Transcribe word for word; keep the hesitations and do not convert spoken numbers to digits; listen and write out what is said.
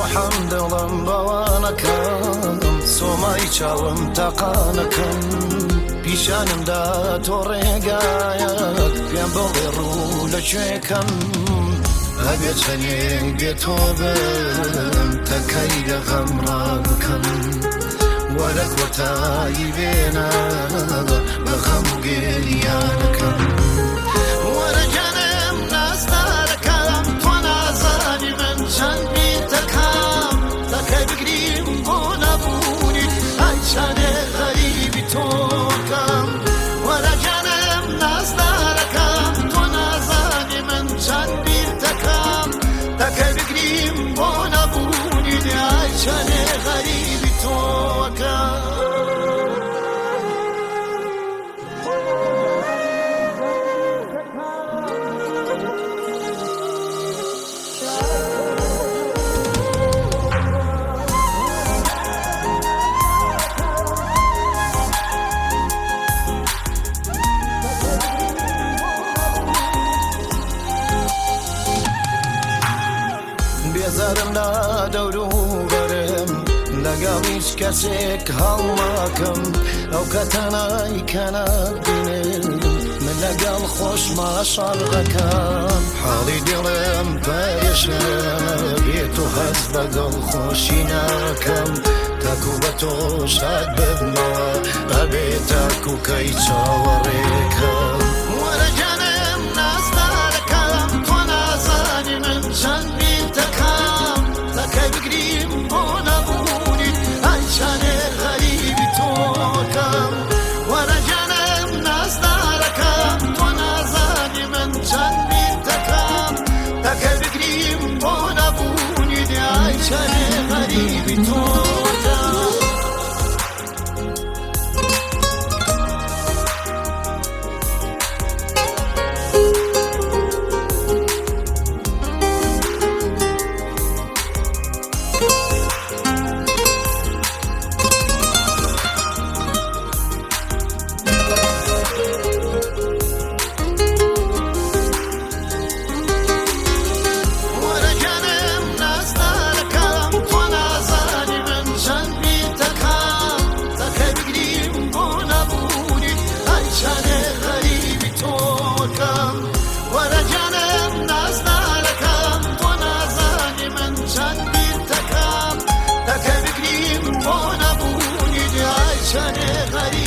ڕۆحەم دڵم بەوانەکەم سۆمای چاوم تەقانەکەم پیشانمدا تۆ ڕێگایەک پێم بڵێ ڕوو لەکوێکەم هەبێ چەندێک بێ تۆ بم تەکەی لە غەم ڕابکەم وەرە کۆتایی بێنە بە غەم و گێریانەکەم وەرە جانم نازدارەکەم تۆ نازانی من چەند بیرتەکەم تەکەی بگریم بۆ نەبوونی ئای چانێ غەریبی تۆکەم وەرە جانم نازدارەکەم تۆ نازانی من چەند بیرتەکەم تەکەی بگریم بۆ نەبوونی ئای چانێ غەریبی تۆکەم بێزارم لا دەور و بەرم لەگەڵ هیچ کەسێک هەڵماکەم ئەو کەتەنای کە نەبینم من لەگەڵ خۆشما شەڕەکەم حاڵی دڵم پەرێشە بێت و هەست بەگەڵ خۆشی ناکەم تاکو بە تۆ شاد ببمەوە ئەبێ تاکو کەی چاوەڕێکەم وەرە جانم نازدارەکەم تۆ نازانی من چەند بیرتەکەم تەکەی بگریم بۆ نەبوونی ئای چانێ غەریبی تۆکەم وەرە جانم نازدارەکەم تۆ نازانی من چەند بیرتەکەم تەکەی بگریم بۆ نەبوونی ئای چانێ غەریبی تۆکەم چنه غریب